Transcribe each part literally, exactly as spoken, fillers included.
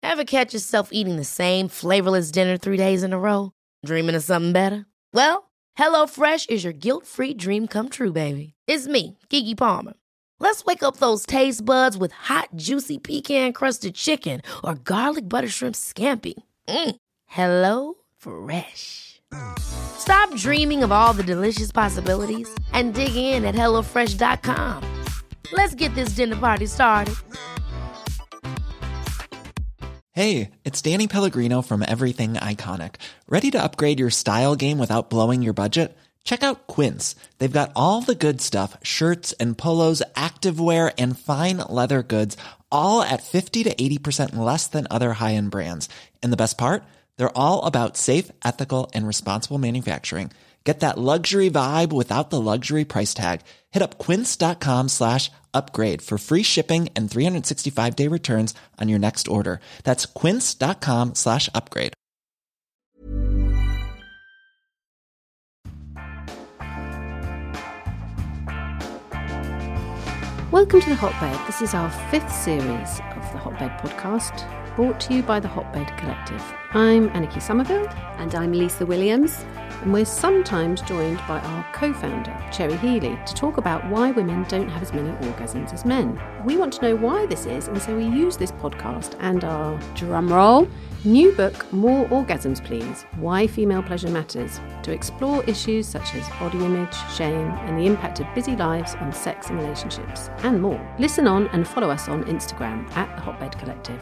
Ever catch yourself eating the same flavorless dinner three days in a row? Dreaming of something better? Well, HelloFresh is your guilt-free dream come true, baby. It's me, Keke Palmer. Let's wake up those taste buds with hot, juicy pecan-crusted chicken or garlic butter shrimp scampi. Mm. Hello Fresh. Stop dreaming of all the delicious possibilities and dig in at hello fresh dot com. Let's get this dinner party started. Hey, it's Danny Pellegrino from Everything Iconic. Ready to upgrade your style game without blowing your budget? Check out Quince. They've got all the good stuff, shirts and polos, activewear, and fine leather goods, all at fifty to eighty percent less than other high-end brands. And the best part? They're all about safe, ethical, and responsible manufacturing. Get that luxury vibe without the luxury price tag. Hit up quince.com slash upgrade for free shipping and three sixty-five day returns on your next order. That's quince.com slash upgrade. Welcome to The Hotbed. This is our fifth series of the Hotbed podcast, brought to you by the Hotbed Collective. I'm Anarchy Summerfield. And I'm Lisa Williams. And we're sometimes joined by our co-founder, Cherry Healey, to talk about why women don't have as many orgasms as men. We want to know why this is, and so we use this podcast and our drumroll new book, More Orgasms Please, Why Female Pleasure Matters, to explore issues such as body image, shame, and the impact of busy lives on sex and relationships, and more. Listen on and follow us on Instagram at The Hotbed Collective.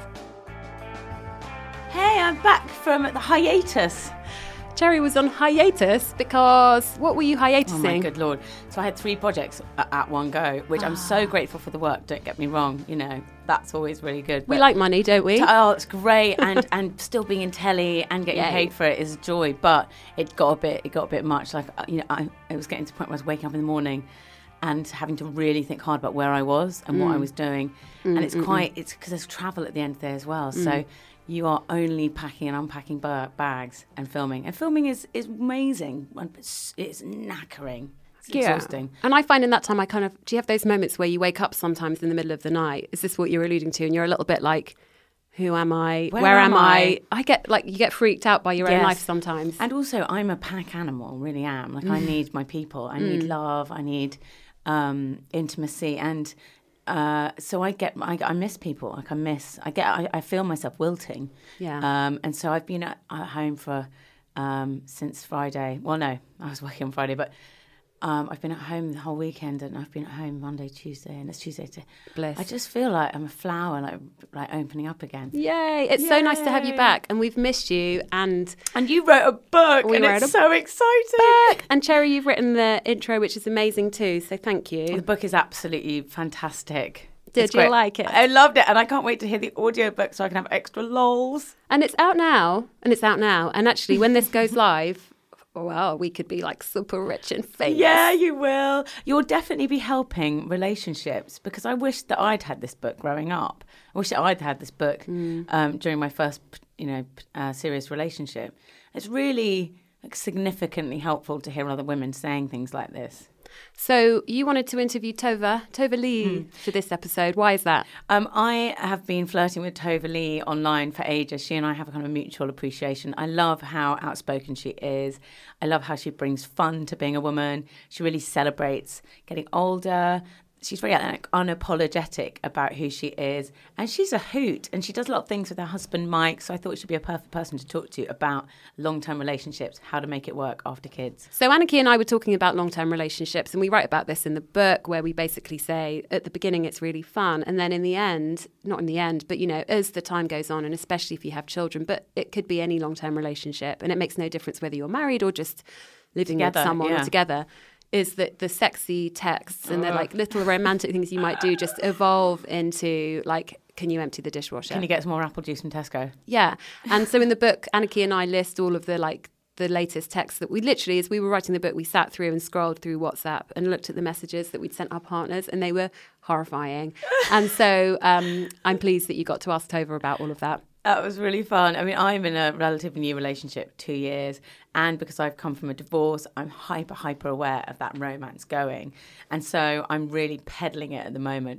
Hey, I'm back from the hiatus. Cherry was on hiatus because what were you hiatusing? Oh my good lord. So I had three projects at one go, which I'm so grateful for the work, don't get me wrong, you know, that's always really good. We like money, don't we? Oh, it's great, and and still being in telly and getting Yay. paid for it is a joy, but it got a bit it got a bit much. Like, you know, I, it was getting to the point where I was waking up in the morning and having to really think hard about where I was and mm. what I was doing. Mm, and it's mm, quite, mm. it's because there's travel at the end of the day as well, mm. so you are only packing and unpacking bags and filming. And filming is, is amazing. It's, it's knackering. It's yeah. exhausting. And I find in that time I kind of... Do you have those moments where you wake up sometimes in the middle of the night? Is this what you're alluding to? And you're a little bit like, who am I? Where, Where am, am I? I? I get like, you get freaked out by your yes. own life sometimes. And also, I'm a pack animal, really am. Like, mm. I need my people. I need mm. love. I need um, intimacy. And... Uh, so I get, I, I miss people. Like I miss, I get, I, I feel myself wilting. Yeah. Um, and so I've been at, at home for um, since Friday. Well, no, I was working on Friday, but um, I've been at home the whole weekend, and I've been at home Monday, Tuesday, and it's Tuesday today. Bliss. I just feel like I'm a flower, like like opening up again. Yay! It's Yay. so nice to have you back, and we've missed you. And and you wrote a book, we and wrote it's a so exciting. Book. And Cherry, you've written the intro, which is amazing too. So thank you. The book is absolutely fantastic. Did it's you great. like it? I loved it, and I can't wait to hear the audiobook so I can have extra lols. And it's out now, and it's out now. And actually, when this goes live, well, we could be like super rich and famous. Yeah, you will. You'll definitely be helping relationships, because I wish that I'd had this book growing up. I wish that I'd had this book mm. um, during my first, you know, uh, serious relationship. It's really like, significantly helpful to hear other women saying things like this. So you wanted to interview Tova, Tova Lee mm. for this episode. Why is that? Um, I have been flirting with Tova Lee online for ages. She and I have a kind of mutual appreciation. I love how outspoken she is. I love how she brings fun to being a woman. She really celebrates getting older. She's very like, unapologetic about who she is. And she's a hoot. And she does a lot of things with her husband, Mike. So I thought she'd be a perfect person to talk to about long-term relationships, how to make it work after kids. So Anarchy and I were talking about long-term relationships. And we write about this in the book, where we basically say at the beginning it's really fun. And then in the end, not in the end, but, you know, as the time goes on, and especially if you have children, but it could be any long-term relationship. And it makes no difference whether you're married or just living together, with someone yeah. or together. Is that the sexy texts and the like little romantic things you might do just evolve into like, can you empty the dishwasher? Can you get some more apple juice from Tesco? Yeah. And so in the book, Anarchy and I list all of the like the latest texts that we literally, as we were writing the book, we sat through and scrolled through WhatsApp and looked at the messages that we'd sent our partners, and they were horrifying. And so um, I'm pleased that you got to ask Tova about all of that. That was really fun. I mean, I'm in a relatively new relationship, two years. And because I've come from a divorce, I'm hyper, hyper aware of that romance going. And so I'm really peddling it at the moment.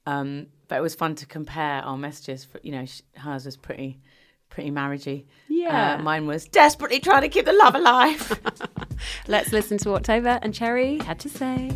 Um, but it was fun to compare our messages. For, you know, hers was pretty, pretty marriagey. Yeah. Uh, mine was desperately trying to keep the love alive. Let's listen to what Tova and Cherry had to say.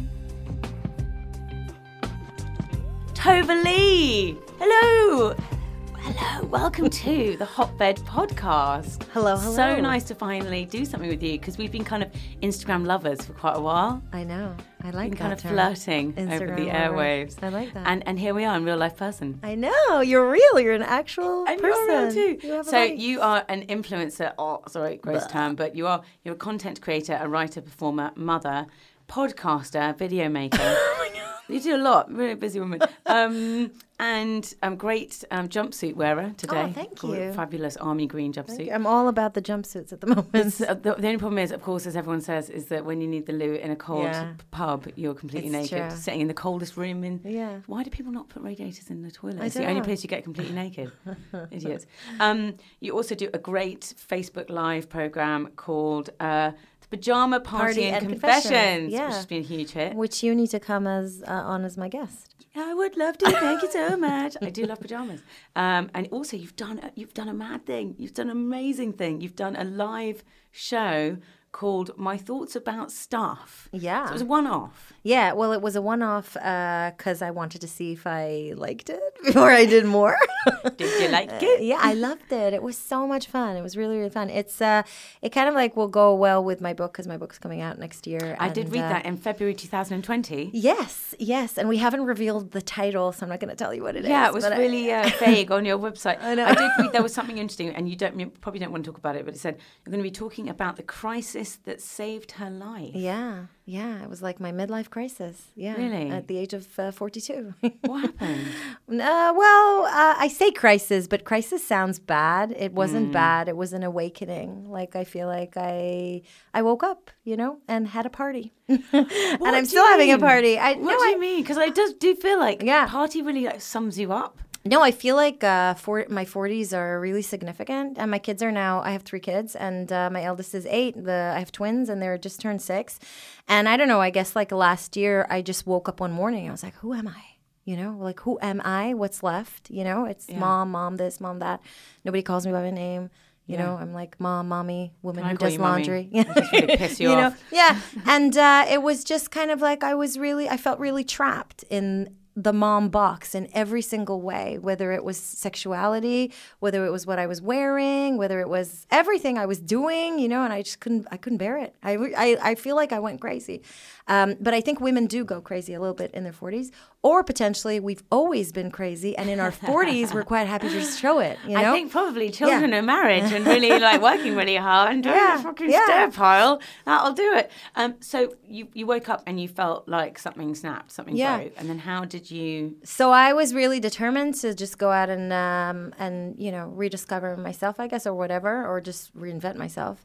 Tova Lee, hello. Hello, welcome to the Hotbed Podcast. Hello, hello. So nice to finally do something with you because we've been kind of Instagram lovers for quite a while. I know. I like been that kind of term. flirting Instagram over the lover. airwaves. I like that. And and here we are in real life person. I know. You're real. You're an actual And person. you're real too. You have a so body. you are an influencer. Oh, sorry, gross term, but you are you're a content creator, a writer, performer, mother, podcaster, video maker. Oh my god. You do a lot. Really busy woman. Um, and um, great um, jumpsuit wearer today. Oh, thank Got a you. Fabulous army green jumpsuit. I'm all about the jumpsuits at the moment. It's, uh, the, the only problem is, of course, as everyone says, is that when you need the loo in a cold Yeah. pub, you're completely It's naked, true. sitting in the coldest room. In Yeah. Why do people not put radiators in the toilet? I It's the don't only know. place you get completely naked. Idiots. Um, you also do a great Facebook Live program called uh, The Pajama Party, Party and, and Confessions, Confessions, yeah. which has been a huge hit. Which you need to come as uh, on as my guest. I would love to. Thank you so much. I do love pajamas. Um, and also, you've done a, you've done a mad thing. You've done an amazing thing. You've done a live show called My Thoughts About Stuff. Yeah. So it was a one-off. Yeah, well, it was a one-off because I wanted to see if I liked it before I did more. Did you like Uh, it? yeah, I loved it. It was so much fun. It was really, really fun. It's uh, it kind of like will go well with my book because my book's coming out next year. I did and, read uh, that in February twenty twenty. Yes, yes, and we haven't revealed the title, so I'm not going to tell you what it is. Yeah, it was but I- really uh, vague on your website. I know. I did read there was something interesting, and you don't you probably don't want to talk about it, but it said you're going to be talking about the crisis that saved her life. Yeah, yeah, it was like my midlife crisis. Yeah, Really? at the age of uh, forty-two. What happened? Uh, well, uh, I say crisis, but crisis sounds bad. It wasn't Mm. bad. It was an awakening. Like I feel like I I woke up, you know, and had a party, and What I'm do still you having a mean? party. I What no, do I, you mean? Because I does do feel like Yeah. party really like sums you up. No, I feel like uh, for my forties are really significant, and my kids are now. I have three kids, and uh, my eldest is eight. The I have twins, and they're just turned six. And I don't know. I guess like last year, I just woke up one morning. And I was like, "Who am I?" You know, like who am I? What's left? You know, it's Yeah. mom, mom, this, mom, that. Nobody calls me by my name. You Yeah. know, I'm like mom, mommy, woman Can I who call does you mommy? laundry. I just really piss you know, off. yeah. And uh, it was just kind of like I was really, I felt really trapped in the mom box in every single way, whether it was sexuality, whether it was what I was wearing, whether it was everything I was doing, you know, and I just couldn't, I couldn't bear it. I, I, I feel like I went crazy. Um, but I think women do go crazy a little bit in their forties, or potentially we've always been crazy, and in our forties we're quite happy to show it. You know, I think probably children Yeah. and marriage and really like working really hard and doing Yeah, the fucking yeah. stair pile. That'll do it. Um, so you, you woke up and you felt like something snapped, something Yeah. broke. And then how did you... So I was really determined to just go out and um, and you know rediscover myself, I guess, or whatever, or just reinvent myself.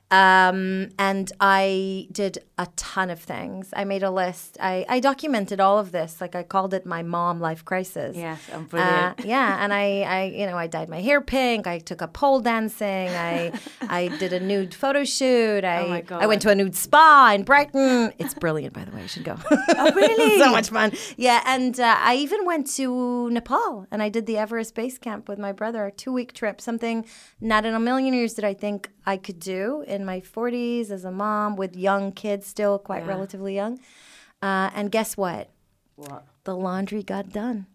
Um, and I did a ton of things. I made a list. I, I documented all of this. Like I called it my mom life crisis. Yes, I'm Uh, brilliant. yeah, and I, I, you know, I dyed my hair pink. I took up pole dancing. I, I did a nude photo shoot. I, Oh my God. I went to a nude spa in Brighton. It's brilliant, by the way. You should go. Oh, really? So much fun. Yeah, and uh, I even went to Nepal, and I did the Everest Base Camp with my brother, a two-week trip, something not in a million years that I think I could do in my forties as a mom with young kids, still quite Yeah. relatively young. Uh, and guess what? What? The laundry got done.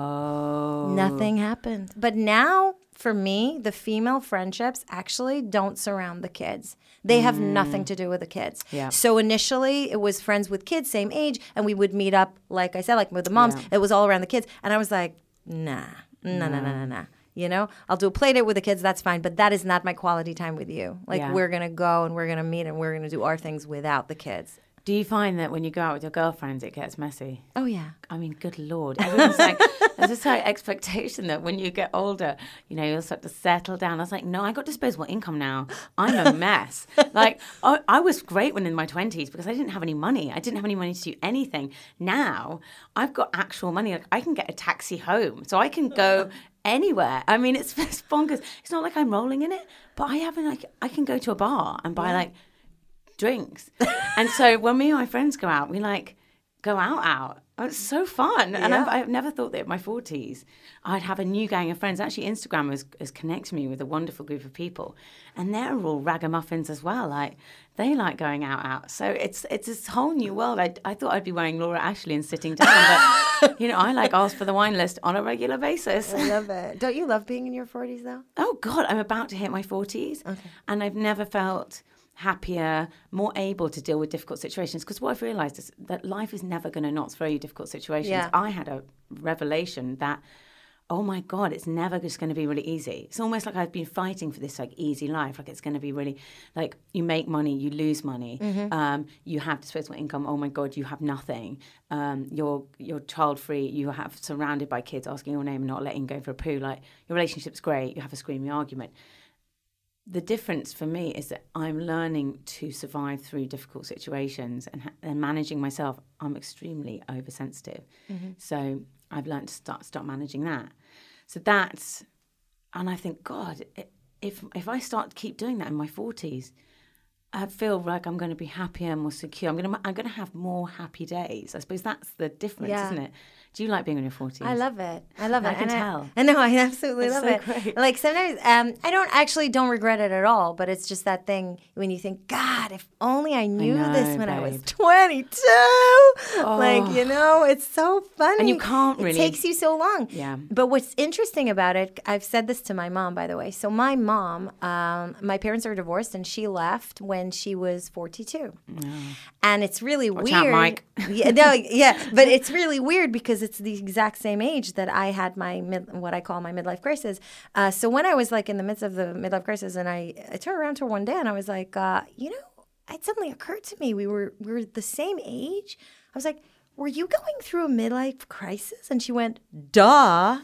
Oh. Nothing happened. But now, for me, the female friendships actually don't surround the kids. They have nothing to do with the kids. Yeah. So initially, it was friends with kids, same age, and we would meet up, like I said, like with the moms. Yeah. It was all around the kids. And I was like, nah, nah, nah, nah, nah, nah. You know, I'll do a play date with the kids, that's fine, but that is not my quality time with you. Like, Yeah. we're going to go and we're going to meet and we're going to do our things without the kids. Do you find that when you go out with your girlfriends, it gets messy? Oh, yeah. I mean, good Lord. Everyone's like, there's this like expectation that when you get older, you know, you'll start to settle down. I was like, no, I got disposable income now. I'm a mess. Like, I, I was great when in my twenties because I didn't have any money. I didn't have any money to do anything. Now, I've got actual money. Like, I can get a taxi home. So I can go anywhere. I mean, it's, it's bonkers. It's not like I'm rolling in it, but I have like, I can go to a bar and buy like drinks. And so when me and my friends go out, we like go out out. It's so fun. And Yeah. I've, I've never thought that in my forties I'd have a new gang of friends. Actually, Instagram has, has connected me with a wonderful group of people. And they're all ragamuffins as well. Like, they like going out out. So it's it's this whole new world. I, I thought I'd be wearing Laura Ashley and sitting down. But, you know, I like ask for the wine list on a regular basis. I love it. Don't you love being in your forties, though? Oh, God, I'm about to hit my forties. Okay. And I've never felt happier, more able to deal with difficult situations. Because what I've realised is that life is never going to not throw you difficult situations. Yeah. I had a revelation that, oh my God, it's never just going to be really easy. It's almost like I've been fighting for this like easy life. Like it's going to be really, like you make money, you lose money, Mm-hmm. um, you have disposable income. Oh my God, you have nothing. Um, you're you're child free. You have surrounded by kids asking your name and not letting you go for a poo. Like your relationship's great. You have a screaming argument. The difference for me is that I'm learning to survive through difficult situations and, and managing myself. I'm extremely oversensitive. Mm-hmm. So I've learned to start start managing that. So that's, and I think, God, if if I start to keep doing that in my forties, I feel like I'm going to be happier, more secure. I'm going to I'm going to have more happy days. I suppose that's the difference, Yeah. isn't it? Do you like being in your forties? I love it. I love I it. can And tell. I, I know. I absolutely It's love so it. great. Like sometimes, um, I don't actually don't regret it at all. But it's just that thing when you think, God, if only I knew know, this when I was babe. twenty-two. Like you know, it's so funny. And you can't really- It takes you so long. Yeah. But what's interesting about it, I've said this to my mom, by the way. So my mom, um, my parents are divorced, and she left when she was forty-two. And it's really Watch weird. out, Mike. yeah, no, yeah, but it's really weird because it's the exact same age that I had my mid, what I call my midlife crisis. Uh, so when I was like in the midst of the midlife crisis, and I, I turned around to her one day and I was like, uh, you know, it suddenly occurred to me we were we were the same age. I was like, were you going through a midlife crisis? And she went, duh.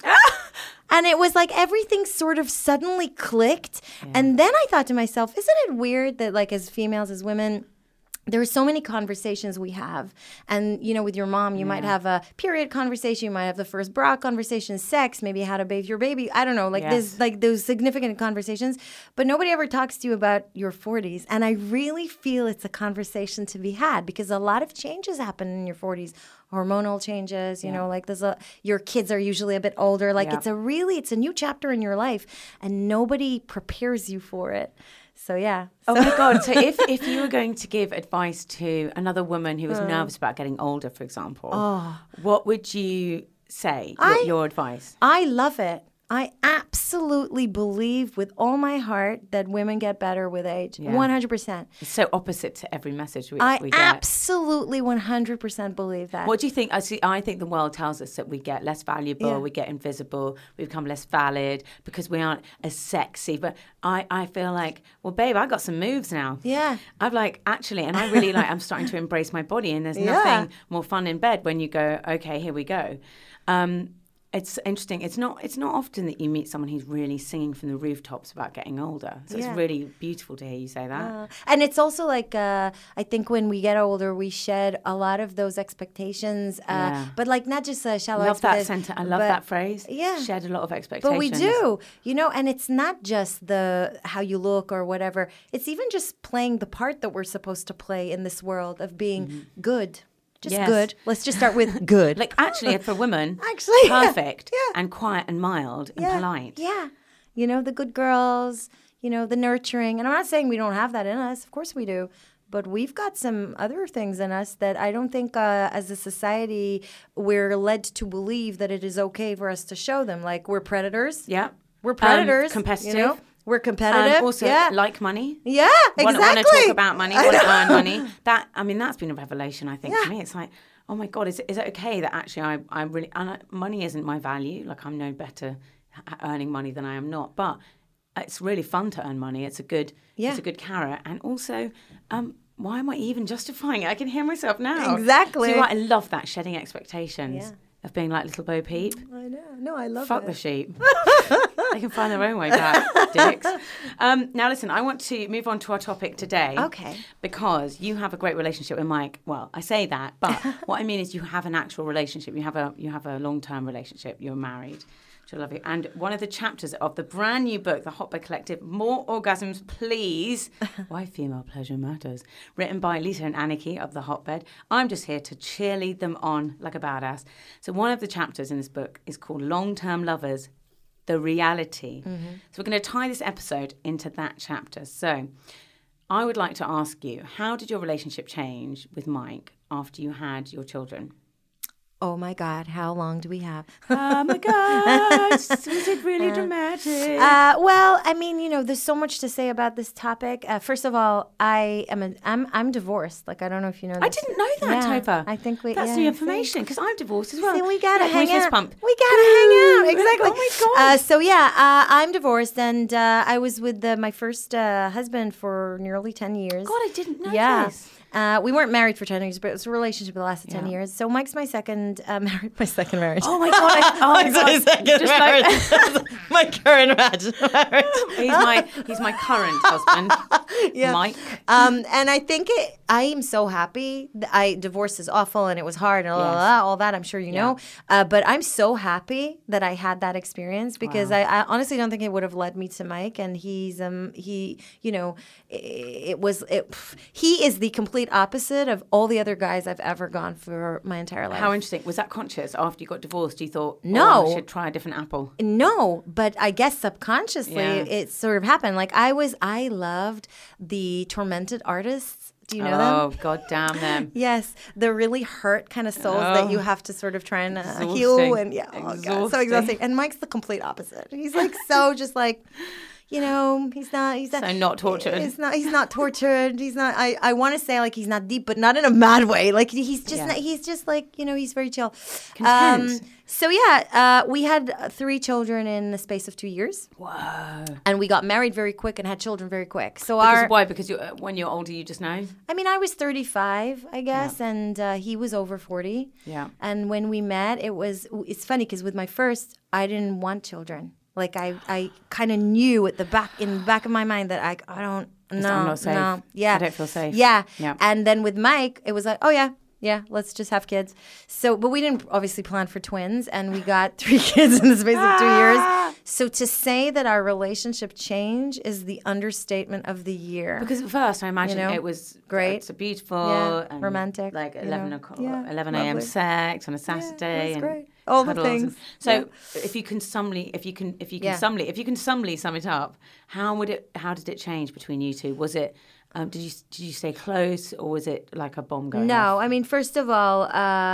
And it was like everything sort of suddenly clicked. Yeah. And then I thought to myself, isn't it weird that like as females, as women, there are so many conversations we have. And, you know, with your mom, you yeah. might have a period conversation. You might have the first bra conversation, sex, maybe how to bathe your baby. I don't know, like yes. this, like those significant conversations. But nobody ever talks to you about your forties. And I really feel it's a conversation to be had because a lot of changes happen in your forties. Hormonal changes, you yeah. know, like there's a, your kids are usually a bit older. Like yeah. it's a really, it's a new chapter in your life and nobody prepares you for it. So, yeah. Oh, my God. So if, if you were going to give advice to another woman who was uh, nervous about getting older, for example, oh. what would you say, I, your, your advice? I love it. I absolutely believe with all my heart that women get better with age. Yeah. one hundred percent. It's so opposite to every message we, I we get. I absolutely one hundred percent believe that. What do you think? I see. I think the world tells us that we get less valuable, yeah. we get invisible, we become less valid because we aren't as sexy. But I, I feel like, well, babe, I got some moves now. Yeah. I've like, actually, and I really like, I'm starting to embrace my body and there's yeah. nothing more fun in bed when you go, okay, here we go. Um, It's interesting. It's not. It's not often that you meet someone who's really singing from the rooftops about getting older. So yeah. it's really beautiful to hear you say that. Uh, and it's also like uh, I think when we get older, we shed a lot of those expectations. Uh, yeah. But like not just uh, shallow. I love that sentence. I love but, that phrase. Yeah. Shed a lot of expectations. But we do, you know. And it's not just the how you look or whatever. It's even just playing the part that we're supposed to play in this world of being mm-hmm. good. Just yes. good. Let's just start with good. Like actually, for women, actually, perfect yeah. and quiet and mild and yeah. polite. Yeah. You know, the good girls, you know, the nurturing. And I'm not saying we don't have that in us. Of course we do. But we've got some other things in us that I don't think uh, as a society we're led to believe that it is okay for us to show them. Like we're predators. Yeah. We're predators. Um, competitive. You know? We're competitive. Um, also, yeah. like money. Yeah, exactly. Want, want to talk about money, want to earn money. That, I mean, that's been a revelation, I think, yeah. to me. It's like, oh my God, is it, is it okay that actually I, I really, and I, money isn't my value. Like I'm no better at earning money than I am not. But it's really fun to earn money. It's a good, yeah. it's a good carrot. And also, um, why am I even justifying it? I can hear myself now. Exactly. So I love that, shedding expectations. Yeah. Of being like little Bo Peep. I know. No, I love Fuck it. the sheep. They can find their own way back, dicks. Um, now, listen, I want to move on to our topic today. Okay. Because you have a great relationship with Mike. Well, I say that, but what I mean is you have an actual relationship. You have a you have a long-term relationship. You're married. She'll love you. And one of the chapters of the brand new book, The Hotbed Collective, More Orgasms, Please, Why Female Pleasure Matters, written by Lisa and Aniki of The Hotbed. I'm just here to cheerlead them on like a badass. So one of the chapters in this book is called Long-Term Lovers, The Reality. Mm-hmm. So we're going to tie this episode into that chapter. So I would like to ask you, how did your relationship change with Mike after you had your children? Oh my God, how long do we have? Oh my God, was it really uh, dramatic? Uh, well, I mean, you know, there's so much to say about this topic. Uh, first of all, I am a, I'm I'm divorced. Like, I don't know if you know. This. I didn't know that, yeah, Topher. I think we. That's yeah, new information because I'm divorced as well. See, we gotta yeah, hang we out. Pump. We gotta hang out. Exactly. Oh my God. Uh, so yeah, uh, I'm divorced, and uh, I was with uh, my first uh, husband for nearly ten years. God, I didn't know yeah. this. Uh, we weren't married for ten years, but it was a relationship that lasted ten yeah. years. So Mike's my second uh, married, my second marriage. Oh my God! I, oh Mike's my second Just marriage. Like, my current marriage. he's my he's my current husband, yeah. Mike. Um, and I think it. I am so happy. I divorce is awful, and it was hard, and yes. blah, blah, blah, all that. I'm sure you yeah. know. Uh, but I'm so happy that I had that experience because wow. I, I honestly don't think it would have led me to Mike. And he's um he you know it, it was it. He is the complete opposite of all the other guys I've ever gone for my entire life. How interesting. Was that conscious after you got divorced? You thought, no, oh, I should try a different apple? No, but I guess subconsciously yeah. it sort of happened. Like I was, I loved the tormented artists. Do you know oh, them? Oh, God damn them. Yes, the really hurt kind of souls oh. that you have to sort of try and uh, heal. And yeah, oh God, so exhausting. And Mike's the complete opposite. He's like so just like... You know, he's not. He's not. So not tortured. He's not. He's not tortured. He's not. I, I want to say like he's not deep, but not in a mad way. Like he's just. Yeah. Not, he's just like you know. He's very chill. Content. Um, so yeah, uh, we had three children in the space of two years. Whoa. And we got married very quick and had children very quick. So because our why? Because you're, when you're older, you just know. I mean, I was thirty-five, I guess, yeah. and uh, he was over forty. Yeah. And when we met, it was. It's funny because with my first, I didn't want children. Like I, I kind of knew at the back in the back of my mind that I, I don't, no, I'm not safe. no, yeah, I don't feel safe. Yeah, yeah. And then with Mike, it was like, oh yeah, yeah, let's just have kids. So, but we didn't obviously plan for twins, and we got three kids in the space of two years. So to say that our relationship changed is the understatement of the year. Because at first, I imagine you know? it was great, it's a beautiful, yeah, and romantic, like eleven o'clock, yeah, eleven a.m. sex on a Saturday, yeah, and great. All the things. And, so, yeah. if you can summly, if you can, if you can yeah. summly, if you can summly sum it up, how would it? How did it change between you two? Was it? Um, did you did you stay close, or was it like a bomb going no, off? I mean, first of all, uh,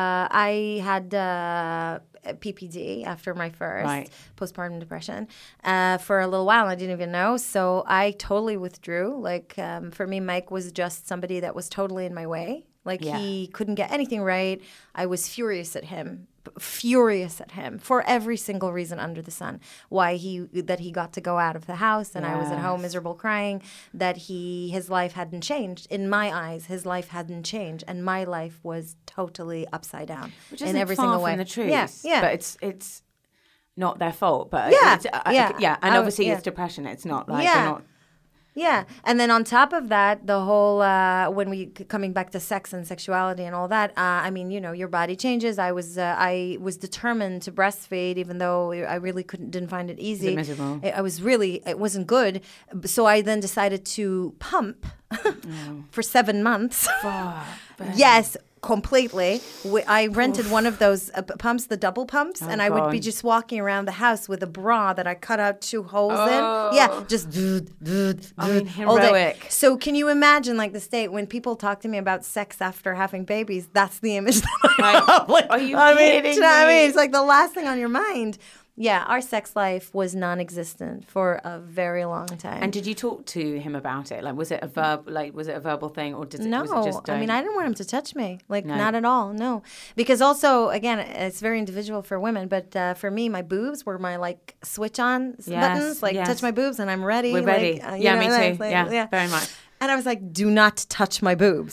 I had uh, P P D after my first right. postpartum depression uh, for a little while. I didn't even know, so I totally withdrew. Like um, for me, Mike was just somebody that was totally in my way. Like yeah. he couldn't get anything right. I was furious at him. Furious at him for every single reason under the sun. Why he that he got to go out of the house and yes. I was at home miserable crying. That he his life hadn't changed. In my eyes, his life hadn't changed, and my life was totally upside down. Which in isn't every far single from way. the truth. Yeah, yeah. But it's it's not their fault. But yeah, it's, uh, yeah, yeah. And I, obviously, yeah. it's depression. It's not like yeah. they're not. Yeah, and then on top of that, the whole uh, when we coming back to sex and sexuality and all that. Uh, I mean, you know, your body changes. I was uh, I was determined to breastfeed, even though I really couldn't didn't find it easy. Is it miserable? I, I was really it wasn't good. So I then decided to pump oh. for seven months. Fuck, yes. Completely. We, I rented Oof. one of those uh, pumps, the double pumps, oh, and I God. would be just walking around the house with a bra that I cut out two holes oh. in. Yeah, just dood, dood, I dood, mean, heroic. So can you imagine, like, the state when people talk to me about sex after having babies? That's the image that I right. have. Like, are you I kidding mean, me? You know what I mean? It's like the last thing on your mind. Yeah, our sex life was non-existent for a very long time. And did you talk to him about it? Like, was it a verb? Like, was it a verbal thing, or did it, no? was it just? Don't? I mean, I didn't want him to touch me. Like, no. not at all. No, because also, again, it's very individual for women. But uh, for me, my boobs were my like switch-on yes, buttons. Like, yes. touch my boobs, and I'm ready. We're ready. Like, uh, yeah, know, me like, too. like, yeah, yeah, very much. And I was like, do not touch my boobs.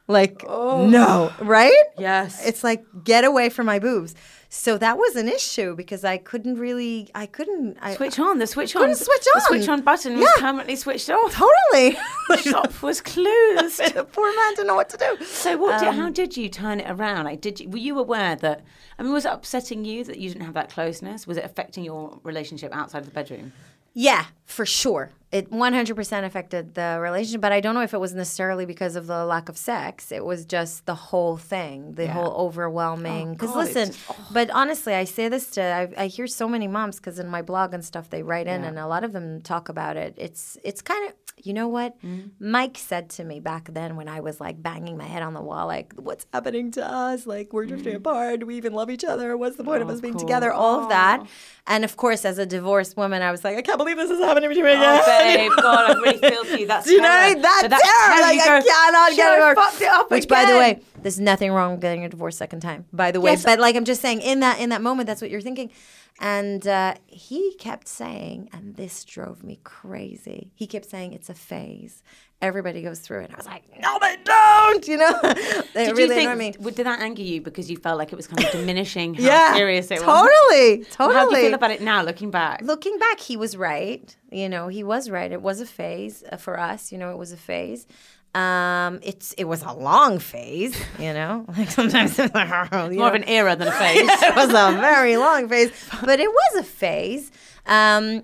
Like, oh. no, right? Yes. It's like, get away from my boobs. So that was an issue because I couldn't really, I couldn't. I, switch on, the switch on. Couldn't switch on. The switch on button yeah. was permanently switched off. Totally. The shop was closed. The poor man didn't know what to do. So what? Did, Um, how did you turn it around? Like, did you, were you aware that, I mean, was it upsetting you that you didn't have that closeness? Was it affecting your relationship outside of the bedroom? Yeah, for sure. It one hundred percent affected the relationship, but I don't know if it was necessarily because of the lack of sex. It was just the whole thing, the Yeah. whole overwhelming. Because God, listen, it's just- oh. but honestly, I say this to, I, I hear so many moms because in my blog and stuff, they write in Yeah. and a lot of them talk about it. It's it's kind of, you know what? Mm-hmm. Mike said to me back then when I was like banging my head on the wall, like, what's happening to us? Like, we're drifting apart. Do we even love each other? What's the point of Oh, us being cool. together? All of that. And of course, as a divorced woman, I was like, I can't believe this is happening to me again. Oh, babe, God, I really feel for you. That's Do you know terror. what I mean? That's, So that's terror. terror. Like, You I go, cannot "Shit, get it I over. fucked it up Which, by the again." way, there's nothing wrong with getting a divorce second time. By the way, Yes. but like I'm just saying, in that in that moment, that's what you're thinking. And uh, he kept saying, and this drove me crazy. He kept saying, "It's a phase. Everybody goes through it." And I was like, "No, they don't." You know, it Did really you think, annoyed me. w- did that anger you because you felt like it was kind of diminishing how Yeah, serious it was? totally, totally. How do you feel about it now, looking back? Looking back, he was right. You know, he was right. It was a phase uh, for us. You know, it was a phase. Um, it's it was a long phase. You know, like sometimes it's like, oh, you More of know. an era than a phase. It was a very long phase, but it was a phase. Um,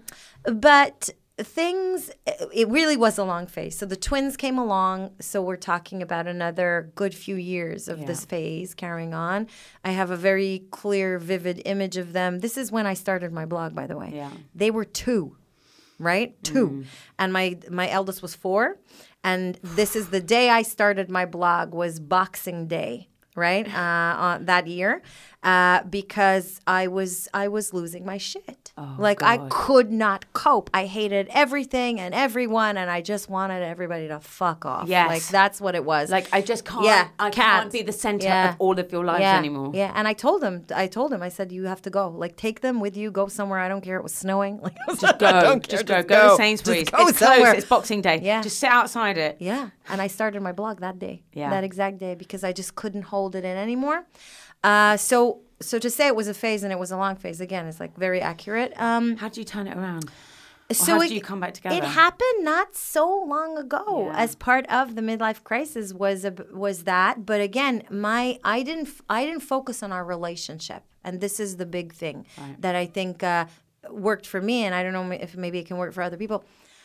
but things, it really was a long phase. So the twins came along. So we're talking about another good few years of Yeah. this phase carrying on. I have a very clear, vivid image of them. This is when I started my blog, by the way. Yeah. They were two, right? Two. And my my eldest was four. And this is the day I started my blog was Boxing Day, right? Uh, on that year, uh, because I was I was losing my shit. Oh, like I God. could not cope. I hated everything and everyone, and I just wanted everybody to fuck off. Yes. Like that's what it was. Like, I just can't, Yeah, I can't. can't be the center Yeah. of all of your lives yeah, anymore. Yeah, and I told him, I told him, I said, you have to go. Like, take them with you. Go somewhere. I don't care. It was snowing. Like, Just go. I don't care, Just go. Go to Sainsbury's. Just go It's somewhere. closed. It's Boxing Day. Yeah. Just sit outside it. Yeah, and I started my blog that day, Yeah. that exact day, because I just couldn't hold it in anymore. Uh, so, so to say it was a phase and it was a long phase again is like very accurate. Um, How do you turn it around? Or so how it, do you come back together? It happened not so long ago. Yeah. As part of the midlife crisis was a, was that, but again, my I didn't I didn't focus on our relationship, and this is the big thing Right. that I think uh, worked for me, and I don't know if maybe it can work for other people.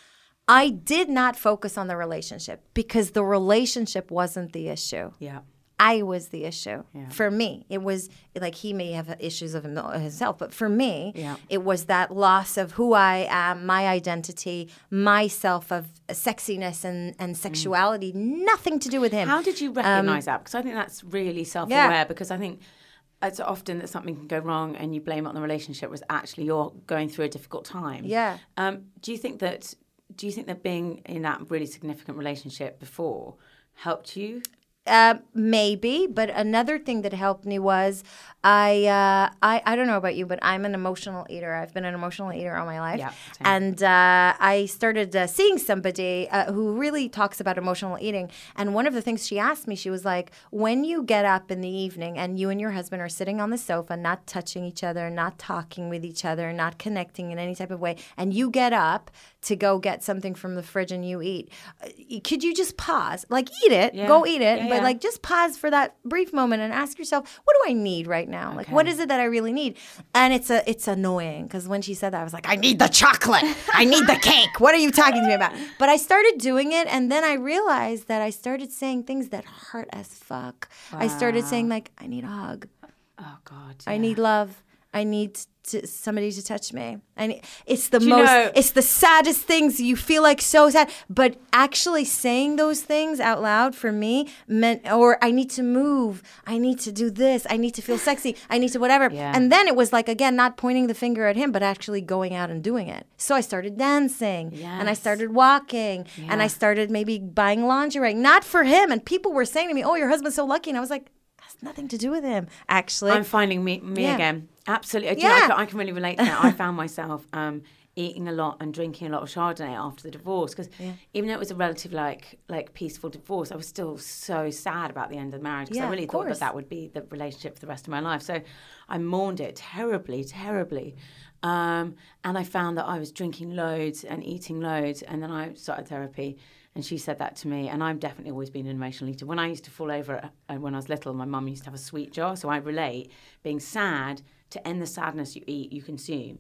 I did not focus on the relationship because the relationship wasn't the issue. Yeah. I was the issue. Yeah. For me, it was like he may have issues of him- himself, but for me, Yeah. it was that loss of who I am, my identity, myself of sexiness and, and sexuality, nothing to do with him. How did you recognize that? Because I think that's really self-aware. Yeah. Because I think it's often that something can go wrong and you blame it on the relationship, whereas actually you're going through a difficult time. Yeah. Um, do you think that? Do you think that being in that really significant relationship before helped you? Uh, maybe, but another thing that helped me was I, uh, I I don't know about you, but I'm an emotional eater. I've been an emotional eater all my life, Yeah, same. and uh, I started uh, seeing somebody uh, who really talks about emotional eating. And one of the things she asked me, she was like, "When you get up in the evening and you and your husband are sitting on the sofa, not touching each other, not talking with each other, not connecting in any type of way, and you get up to go get something from the fridge and you eat, uh, could you just pause, like eat it, Yeah. go eat it, Yeah, but yeah. like just pause for that brief moment and ask yourself, what do I need right now? Like, what Okay. is it that I really need?" And it's a it's annoying because when she said that, I was like, I need the chocolate, I need the cake. What are you talking to me about? But I started doing it, and then I realized that I started saying things that hurt as fuck. I started saying like, I need a hug, Oh God. I yeah. need love, I need to, somebody to touch me. And it's the you most, know- it's the saddest things. You feel like so sad, but actually saying those things out loud for me meant, or I need to move, I need to do this, I need to feel sexy, I need to whatever. Yeah. And then it was like, again, not pointing the finger at him, but actually going out and doing it. So I started dancing and I Yes. started walking and I Yeah. stared maybe buying lingerie, not for him. And people were saying to me, "Oh, your husband's so lucky." And I was like, has nothing to do with him, actually. I'm finding me me Yeah. again. Absolutely. Do you know, I, Yeah. can, I can really relate to that. I found myself um, eating a lot and drinking a lot of Chardonnay after the divorce. Because yeah. even though it was a relatively like like peaceful divorce, I was still so sad about the end of the marriage because yeah, I really thought that that would be the relationship for the rest of my life. So I mourned it terribly, terribly. Um, and I found that I was drinking loads and eating loads. And then I started therapy. And she said that to me, and I've definitely always been an emotional eater. When I used to fall over uh, when I was little, my mum used to have a sweet jar, so I relate being sad to end the sadness you eat, you consume.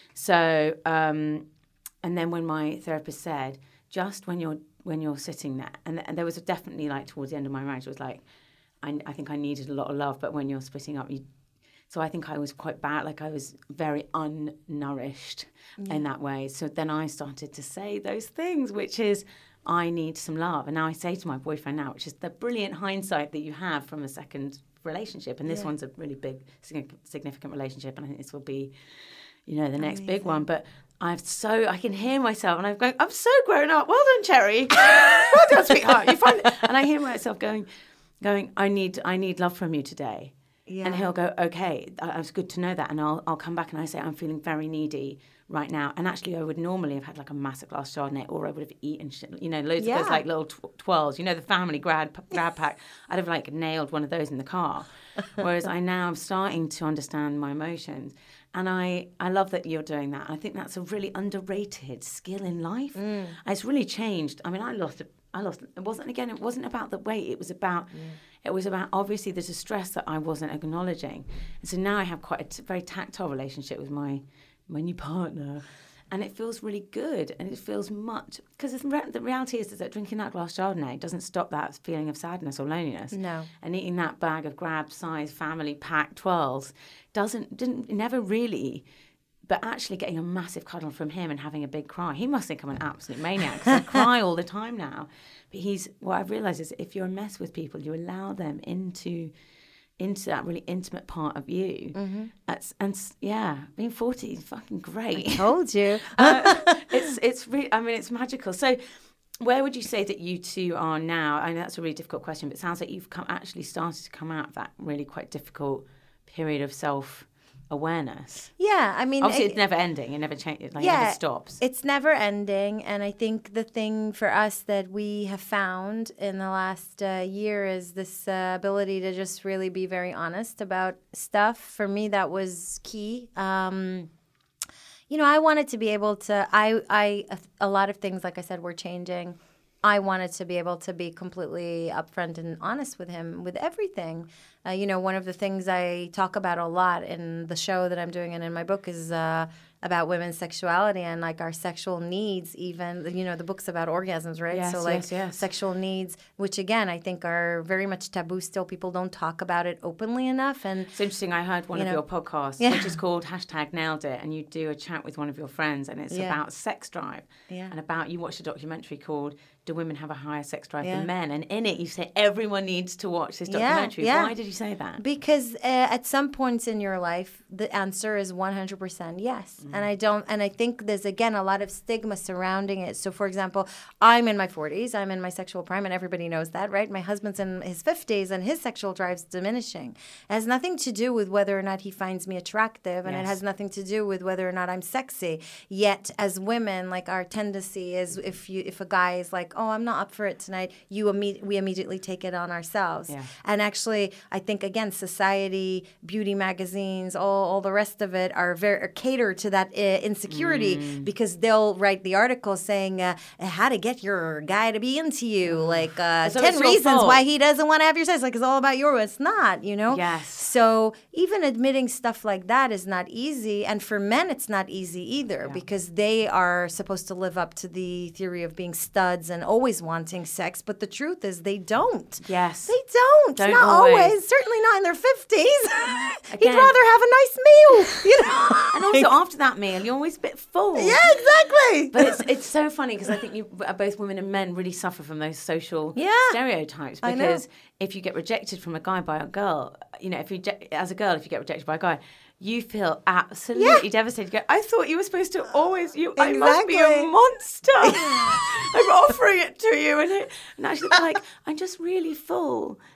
So, um, and then when my therapist said, just when you're when you're sitting there, and, and there was a definitely like towards the end of my marriage, it was like, I, I think I needed a lot of love, but when you're splitting up, you. So I think I was quite bad, like I was very unnourished yeah. in that way. So then I started to say those things, which is, I need some love. And now I say to my boyfriend now, which is the brilliant hindsight that you have from a second relationship. And this yeah. one's a really big, significant relationship. And I think this will be, you know, the next Amazing. Big one. But I've so, I can hear myself and I'm going, I'm so grown up. Well done, Cherry. Well done, sweetheart. You find it. And I hear myself going, going, I need, I need love from you today. Yeah. And he'll go, okay, it's good to know that. And I'll, I'll come back and I say, I'm feeling very needy right now. And actually, I would normally have had like a massive glass Chardonnay, or I would have eaten, you know, loads yeah. of those like little tw- twirls, you know, the family grad, grad pack. I'd have like nailed one of those in the car. Whereas I now am starting to understand my emotions. And I, I love that you're doing that. I think that's a really underrated skill in life. Mm. It's really changed. I mean, I lost it. I lost it. It wasn't, again, it wasn't about the weight. It was about, yeah. it was about, obviously, there's a stress that I wasn't acknowledging. And so now I have quite a t- very tactile relationship with my my new partner, and it feels really good, and it feels much, because the reality is, is that drinking that glass Chardonnay doesn't stop that feeling of sadness or loneliness. No. And eating that bag of grab size family pack twirls doesn't, didn't, never really, but actually getting a massive cuddle from him and having a big cry, he must think I'm an absolute maniac, because I cry all the time now. But he's, what I've realised is if you're a mess with people, you allow them into... into that really intimate part of you. Mm-hmm. That's, and yeah, being forty is fucking great. I told you. uh, it's, it's really, I mean, it's magical. So where would you say that you two are now? I know that's a really difficult question, but it sounds like you've come, actually started to come out of that really quite difficult period of self awareness. Yeah, I mean, obviously it, it's never ending. It never changes. Like yeah, it never stops. It's never ending, and I think the thing for us that we have found in the last uh, year is this uh, ability to just really be very honest about stuff. For me, that was key. Um, you know, I wanted to be able to. I, I, a lot of things, like I said, were changing. I wanted to be able to be completely upfront and honest with him with everything. Uh, you know, one of the things I talk about a lot in the show that I'm doing and in my book is uh, about women's sexuality and like our sexual needs. Even, you know, the book's about orgasms, right? Yes, so like yes, yes. sexual needs, which again I think are very much taboo still. People don't talk about it openly enough. And it's interesting. I heard one you of know, your podcasts, yeah. which is called hashtag Nailed It, and you do a chat with one of your friends, and it's yeah. about sex drive, yeah. and about you watched a documentary called Do Women Have a Higher Sex Drive yeah. Than Men? And in it, you say everyone needs to watch this documentary. Yeah, yeah. Why did you say that? Because uh, at some points in your life, the answer is one hundred percent yes. Mm. And I don't, and I think there's, again, a lot of stigma surrounding it. So, for example, I'm in my forties, I'm in my sexual prime, and everybody knows that, right? My husband's in his fifties, and his sexual drive's diminishing. It has nothing to do with whether or not he finds me attractive, and yes. it has nothing to do with whether or not I'm sexy. Yet, as women, like, our tendency is if you, if a guy is like, oh, I'm not up for it tonight, you imme- we immediately take it on ourselves. Yeah. And actually, I think, again, society, beauty magazines, all, all the rest of it are very are catered to that uh, insecurity mm. because they'll write the article saying uh, how to get your guy to be into you, like uh, so ten reasons fault. why he doesn't want to have your sex. Like, it's all about your. It's not, you know. Yes. So even admitting stuff like that is not easy, and for men, it's not easy either yeah. because they are supposed to live up to the theory of being studs and always wanting sex, but the truth is they don't. Yes. They don't. don't not always. always. Certainly not in their fifties. He'd rather have a nice meal, you know. And also after that meal, you're always a bit full. Yeah, exactly. But it's it's so funny because I think you both women and men really suffer from those social yeah. stereotypes because if you get rejected from a guy by a girl, you know, if you as a girl, if you get rejected by a guy, you feel absolutely yeah. devastated. You go, I thought you were supposed to always, you. Exactly. I must be a monster. I'm offering it to you. And, it, and actually, like, I'm just really full.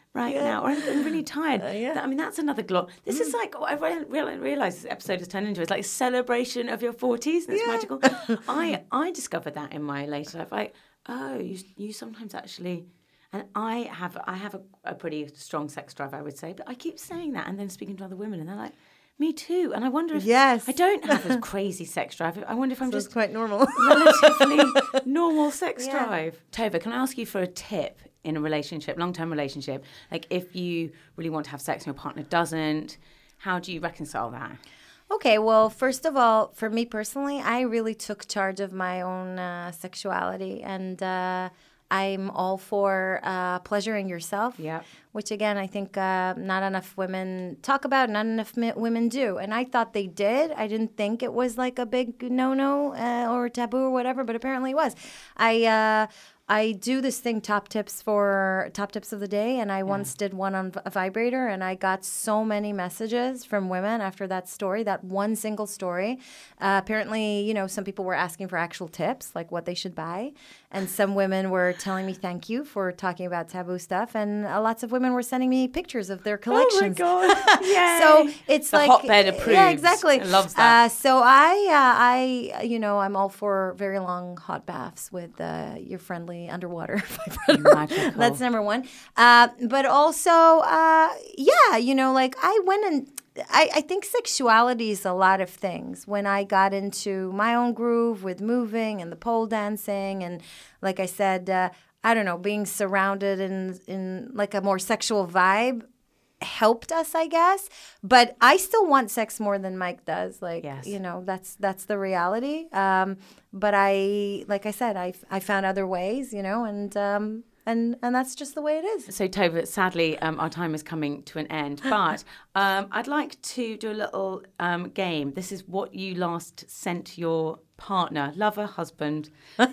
right Yeah. now, or I'm, I'm really tired. Uh, yeah. That- I mean, that's another glow. This is like, I realise this episode has turned into, it's like a celebration of your forties, and it's Yeah. magical. I I discovered that in my later life. I, oh, you, you sometimes actually... And I have I have a, a pretty strong sex drive, I would say, but I keep saying that and then speaking to other women, and they're like, me too. And I wonder if Yes. I don't have a crazy sex drive. I wonder if I'm So just it's quite normal. relatively normal sex Yeah. drive. Tova, can I ask you for a tip in a relationship, long-term relationship? Like if you really want to have sex and your partner doesn't, how do you reconcile that? Okay, well, first of all, for me personally, I really took charge of my own uh, sexuality, and uh, I'm all for uh, pleasuring yourself, Yep. which again, I think uh, not enough women talk about, not enough mi- women do. And I thought they did. I didn't think it was like a big no-no uh, or taboo or whatever, but apparently it was. I uh, I do this thing, top tips for top tips of the day, and I once did one on a vibrator, and I got so many messages from women after that story, that one single story. Uh, apparently, you know, some people were asking for actual tips, like what they should buy, and some women were telling me thank you for talking about taboo stuff, and uh, lots of women were sending me pictures of their collections. Oh my God! Yay. So it's The like hotbed approves. Yeah, exactly. I love that. Uh, so I, uh, I, you know, I'm all for very long hot baths with uh, your friendly underwater vibrator. Magical. That's number one. Uh, but also, uh, yeah, you know, like I went and I, I think sexuality is a lot of things. When I got into my own groove with moving and the pole dancing, and like I said, uh, I don't know, being surrounded in in like a more sexual vibe helped us, I guess. But I still want sex more than Mike does. Like, Yes. you know, that's that's the reality. Um, but I, like I said, I I found other ways, you know, and um, and and that's just the way it is. So, Tova, sadly, um, our time is coming to an end, but um, I'd like to do a little um, game. This is what you last sent your partner, lover, husband,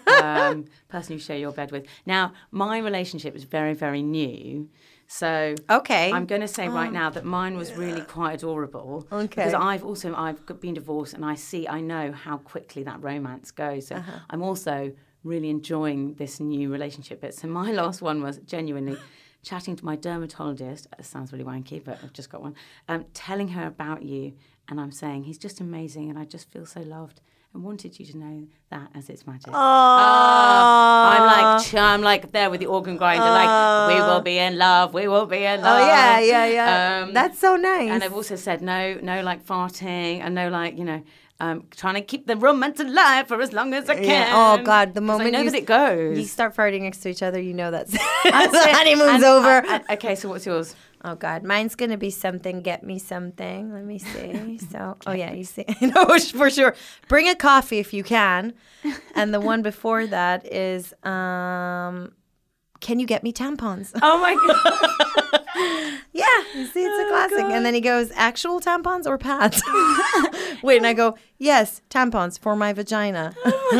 um, person you share your bed with. Now, my relationship is very, very new. So Okay. I'm going to say right now that mine was really quite adorable. Okay. Because I've also I've been divorced, and I see I know how quickly that romance goes. So Uh-huh. I'm also really enjoying this new relationship bit. So my last one was genuinely chatting to my dermatologist. It sounds really wanky, but I've just got one. Um, telling her about you, and I'm saying he's just amazing, and I just feel so loved. And wanted you to know that as it's magic. Oh, I'm like I'm like there with the organ grinder, like we will be in love, we will be in love. Oh yeah, yeah, yeah. Um, That's so nice. And I've also said no, no like farting, and no like you know, um, trying to keep the romance alive for as long as I can. Yeah. Oh God, the 'Cause moment I know you, that it goes. you start farting next to each other, you know that's That's the it. honeymoon's And over. I- I- okay, so what's yours? Oh God, mine's gonna be something. Get me something. Let me see. So, oh yeah, you see, no, for sure. Bring a coffee if you can. And the one before that is, um, can you get me tampons? Oh my god. Yeah, you see, it's a Oh, classic. God. And then he goes, actual tampons or pads? Wait, and I go, yes, tampons for my vagina.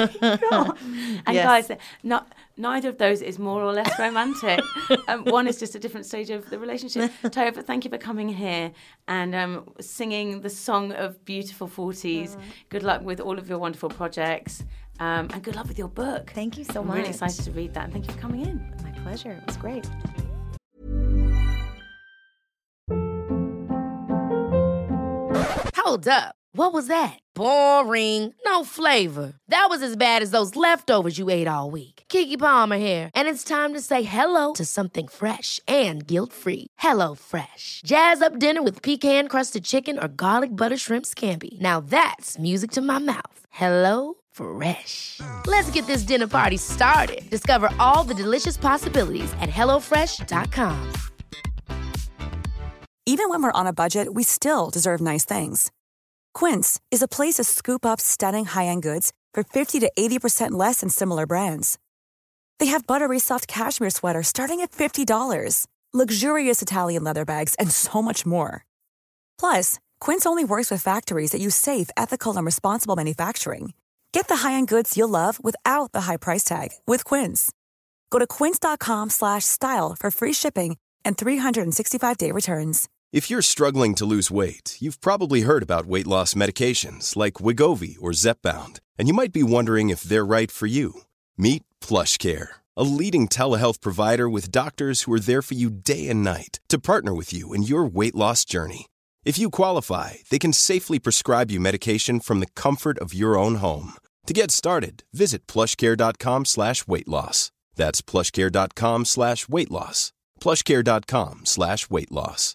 And Yes. guys, not neither of those is more or less romantic. um, one is just a different stage of the relationship. Tova, thank you for coming here and um, singing the song of beautiful forties. Good luck with all of your wonderful projects, um, and good luck with your book. Thank you so I'm much. really excited to read that, and thank you for coming in. My pleasure. It was great. Hold up. What was that? Boring. No flavor. That was as bad as those leftovers you ate all week. Keke Palmer here, and it's time to say hello to something fresh and guilt-free. Hello Fresh. Jazz up dinner with pecan-crusted chicken or garlic butter shrimp scampi. Now that's music to my mouth. Hello Fresh. Let's get this dinner party started. Discover all the delicious possibilities at hello fresh dot com. Even when we're on a budget, we still deserve nice things. Quince is a place to scoop up stunning high-end goods for fifty to eighty percent less than similar brands. They have buttery soft cashmere sweaters starting at fifty dollars, luxurious Italian leather bags, and so much more. Plus, Quince only works with factories that use safe, ethical, and responsible manufacturing. Get the high-end goods you'll love without the high price tag with Quince. Go to quince.com slash style for free shipping and three sixty-five day returns. If you're struggling to lose weight, you've probably heard about weight loss medications like Wegovy or Zepbound, and you might be wondering if they're right for you. Meet PlushCare, a leading telehealth provider with doctors who are there for you day and night to partner with you in your weight loss journey. If you qualify, they can safely prescribe you medication from the comfort of your own home. To get started, visit plushcare.com slash weight loss. That's plushcare.com slash weight loss. plushcare.com slash weight loss.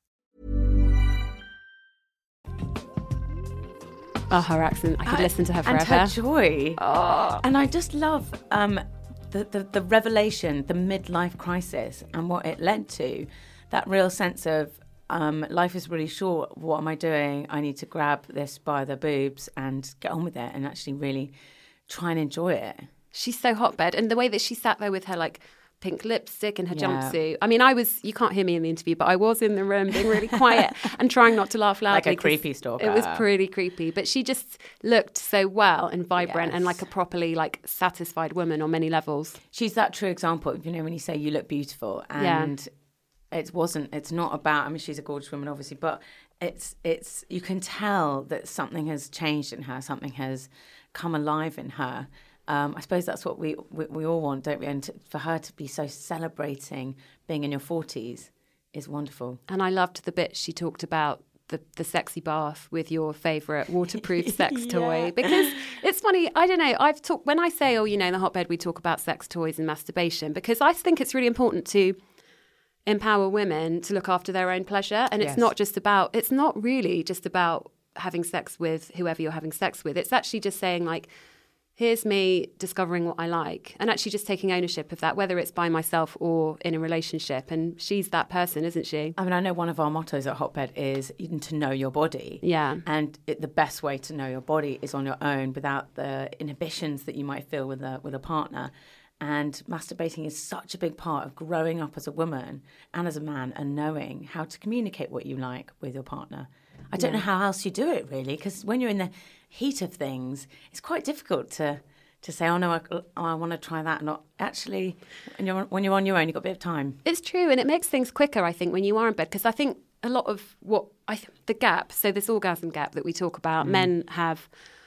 Oh, her accent. I could I- listen to her forever. And her joy. Oh. And I just love um, the, the, the revelation, the midlife crisis and what it led to. That real sense of um, life is really short. What am I doing? I need to grab this by the boobs and get on with it and actually really try and enjoy it. She's so hotbed. And the way that she sat there with her, like, pink lipstick and her Yeah. jumpsuit. I mean, I was, you can't hear me in the interview, but I was in the room being really quiet and trying not to laugh loudly. Like a 'cause creepy stalker. It was pretty creepy. But she just looked so well and vibrant and Yes. like a properly, like, satisfied woman on many levels. She's that true example of, you know, when you say you look beautiful and it wasn't, it's not about, I mean, she's a gorgeous woman, obviously, but it's, it's, you can tell that something has changed in her, something has come alive in her. Um, I suppose that's what we, we we all want, don't we? And to, for her to be so celebrating being in your forties is wonderful. And I loved the bit she talked about the, the sexy bath with your favourite waterproof sex toy. Because it's funny, I don't know, I've talked, when I say, oh, you know, in the hotbed we talk about sex toys and masturbation, because I think it's really important to empower women to look after their own pleasure. And it's Yes. not just about, it's not really just about having sex with whoever you're having sex with. It's actually just saying, like, here's me discovering what I like and actually just taking ownership of that, whether it's by myself or in a relationship. And she's that person, isn't she? I mean, I know one of our mottos at Hotbed is even to know your body. Yeah. And it, the best way to know your body is on your own without the inhibitions that you might feel with a with a partner. And masturbating is such a big part of growing up as a woman and as a man and knowing how to communicate what you like with your partner. I don't Yeah. know how else you do it, really, because when you're in the heat of things, it's quite difficult to to say, oh, no, I, oh, I want to try that. Not actually, when you're, when you're on your own, you've got a bit of time. It's true, and it makes things quicker, I think, when you are in bed, because I think a lot of what I th- the gap, so this orgasm gap that we talk about, Mm. men have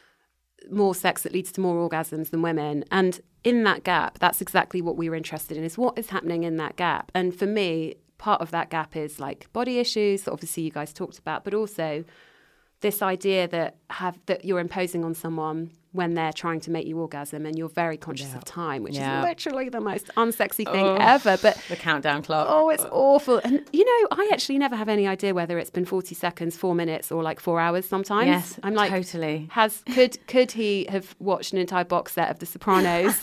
more sex that leads to more orgasms than women, and in that gap, that's exactly what we were interested in, is what is happening in that gap. And for me, part of that gap is like body issues that obviously you guys talked about, but also this idea that have that you're imposing on someone when they're trying to make you orgasm, and you're very conscious Yeah. of time, which Yeah. is literally the most unsexy thing Oh, ever. But the countdown clock. oh, it's awful. And you know, I actually never have any idea whether it's been forty seconds, four minutes, or like four hours. Sometimes, Yes, I'm like, totally. Has could could he have watched an entire box set of The Sopranos?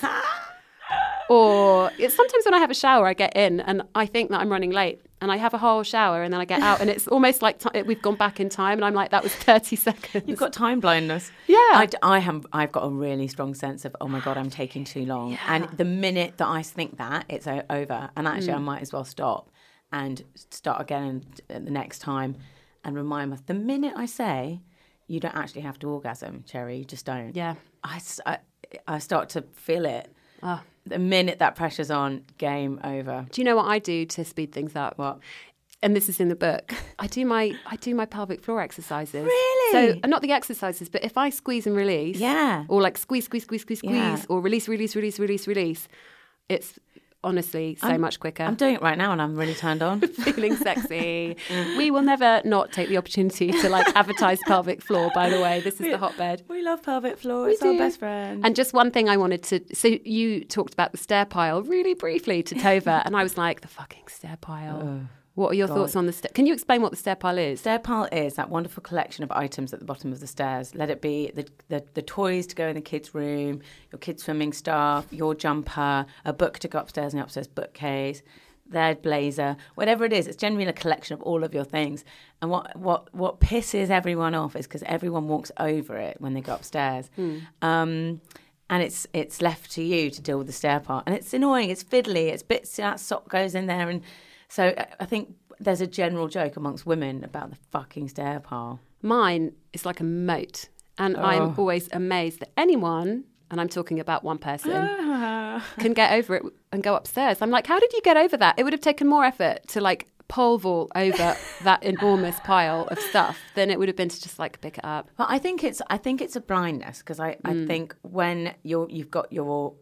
Or it's sometimes when I have a shower, I get in and I think that I'm running late, and I have a whole shower, and then I get out, and it's almost like t- we've gone back in time, and I'm like, that was thirty seconds. You've got time blindness. Yeah. I, I have, I've got a really strong sense of, oh my God, I'm taking too long. And the minute that I think that, it's o- over. And actually, I might as well stop and start again and, the next time and remind myself. The minute I say, you don't actually have to orgasm, Cherry, you just don't. Yeah. I, s- I, I start to feel it. Oh. The minute that pressure's on, game over. Do you know what I do to speed things up? What? And this is in the book. I do my I do my pelvic floor exercises. Really? So uh, not the exercises, but if I squeeze and release, Yeah. or like squeeze, squeeze, squeeze, squeeze, squeeze, Yeah. or release, release, release, release, release, it's honestly so I'm- much quicker. I'm doing it right now and I'm really turned on. Feeling sexy. We will never not take the opportunity to like advertise pelvic floor. By the way, this is the hotbed. We love pelvic floor. We it's our do. best friend. And just one thing I wanted to, so you talked about the stair pile really briefly to Tova, and I was like, the fucking stair pile. What are your thoughts on the stair? Can you explain what the stair pile is? Stair pile is that wonderful collection of items at the bottom of the stairs. Let it be the, the, the toys to go in the kids' room, your kids' swimming stuff, your jumper, a book to go upstairs in the upstairs bookcase, their blazer, whatever it is. It's generally a collection of all of your things. And what, what, what pisses everyone off is because everyone walks over it when they go upstairs. Mm. Um, and it's it's left to you to deal with the stair pile. And it's annoying, it's fiddly, it's bits, that sock goes in there. And so I think there's a general joke amongst women about the fucking stair pile. Mine is like a moat. And Oh. I'm always amazed that anyone, and I'm talking about one person, can get over it and go upstairs. I'm like, how did you get over that? It would have taken more effort to like pole vault over that enormous pile of stuff than it would have been to just like pick it up. Well, I think it's I think it's a blindness because I, I Mm. think when you're you've got your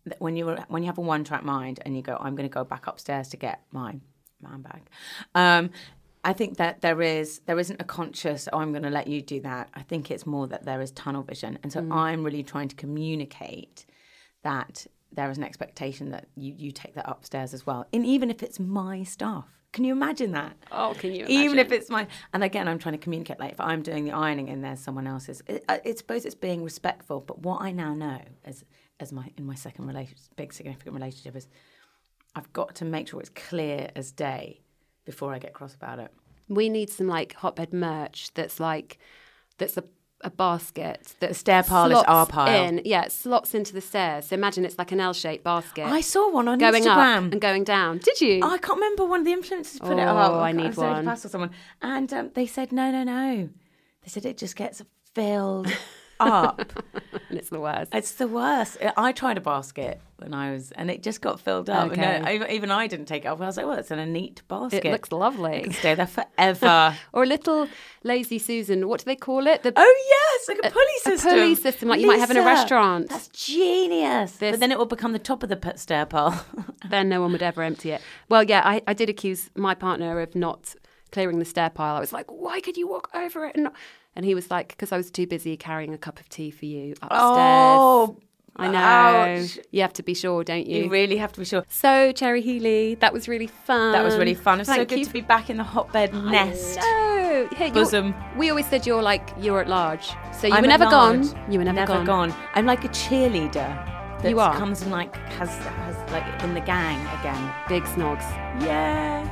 that when you when you have a one track mind and you go, I'm going to go back upstairs to get my man bag. Um, I think that there is there isn't a conscious, oh, I'm going to let you do that. I think it's more that there is tunnel vision, and so mm. I'm really trying to communicate that there is an expectation that you you take that upstairs as well, and even if it's my stuff. Can you imagine that? Oh, can you imagine? Even if it's my... And again, I'm trying to communicate, like, if I'm doing the ironing and there's someone else's... It, I it, suppose it's being respectful, but what I now know as as my in my second relationship, big significant relationship is I've got to make sure it's clear as day before I get cross about it. We need some, like, hotbed merch that's, like... That's a... a basket that the stair pile is our pile. In, yeah, it slots into the stairs. So imagine it's like an L-shaped basket. I saw one on going Instagram. Up and going down. Did you? Oh, I can't remember. One of the influencers put oh, it up. Oh, I need I was one. Past or someone, and um, they said no, no, no. They said it just gets filled up. And it's the worst. It's the worst. I tried a basket when I was, and it just got filled up. Okay. And no, even I didn't take it off. I was like, well, it's in a neat basket. It looks lovely. It can stay there forever. Or a little lazy Susan. What do they call it? The, oh, yes, like a pulley a, system. A pulley system, like Lisa, you might have in a restaurant. That's genius. This, but then it will become the top of the stair pile. Then no one would ever empty it. Well, yeah, I, I did accuse my partner of not clearing the stair pile. I was like, why could you walk over it? And, not? and he was like, because I was too busy carrying a cup of tea for you upstairs. Oh, I know. Ouch. You have to be sure, don't you? You really have to be sure. So, Cherry Healey, that was really fun. That was really fun. It's so good you. to be back in the hotbed nest. No, hey, bosom. We always said you're like, you're at large. So you I'm were never large. gone. You were never, never gone. gone. I'm like a cheerleader. That You are. comes and like has has like in the gang again. Big snogs. Yeah.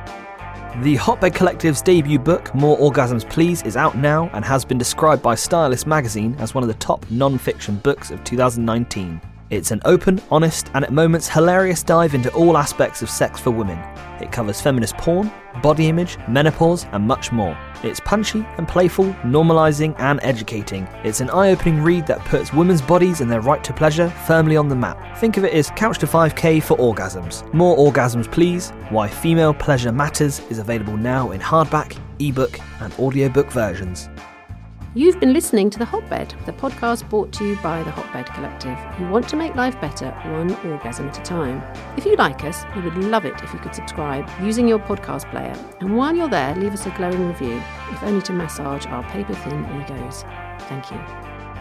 The Hotbed Collective's debut book, More Orgasms Please, is out now and has been described by Stylist magazine as one of the top non-fiction books of two thousand nineteen. It's an open, honest, and at moments hilarious dive into all aspects of sex for women. It covers feminist porn, body image, menopause, and much more. It's punchy and playful, normalising and educating. It's an eye-opening read that puts women's bodies and their right to pleasure firmly on the map. Think of it as Couch to five K for orgasms. More Orgasms Please, Why Female Pleasure Matters is available now in hardback, ebook, and audiobook versions. You've been listening to The Hotbed, the podcast brought to you by The Hotbed Collective, who want to make life better one orgasm at a time. If you like us, we would love it if you could subscribe using your podcast player. And while you're there, leave us a glowing review, if only to massage our paper-thin egos. Thank you.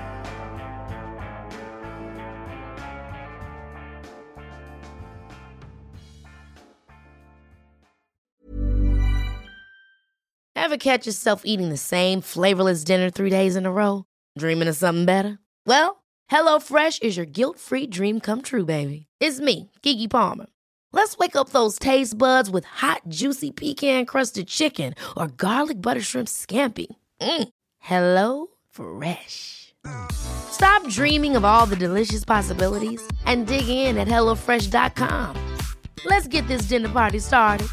Ever catch yourself eating the same flavorless dinner three days in a row? Dreaming of something better? Well, HelloFresh is your guilt-free dream come true, baby. It's me, Keke Palmer. Let's wake up those taste buds with hot, juicy pecan-crusted chicken or garlic butter shrimp scampi. Mm. Hello Fresh. Stop dreaming of all the delicious possibilities and dig in at hello fresh dot com. Let's get this dinner party started.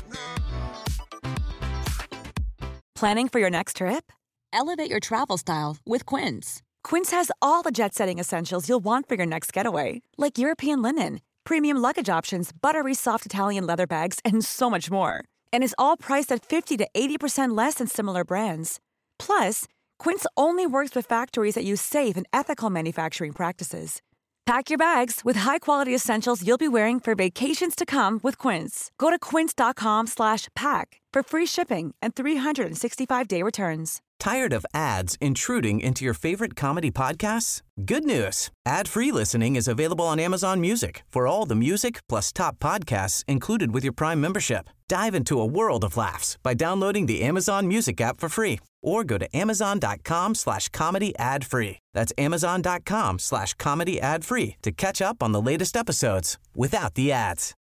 Planning for your next trip? Elevate your travel style with Quince. Quince has all the jet-setting essentials you'll want for your next getaway, like European linen, premium luggage options, buttery soft Italian leather bags, and so much more. And is all priced at fifty to eighty percent less than similar brands. Plus, Quince only works with factories that use safe and ethical manufacturing practices. Pack your bags with high-quality essentials you'll be wearing for vacations to come with Quince. Go to quince.com slash pack for free shipping and three sixty-five day returns. Tired of ads intruding into your favorite comedy podcasts? Good news. Ad-free listening is available on Amazon Music for all the music plus top podcasts included with your Prime membership. Dive into a world of laughs by downloading the Amazon Music app for free or go to amazon.com slash comedy ad free. That's amazon.com slash comedy ad free to catch up on the latest episodes without the ads.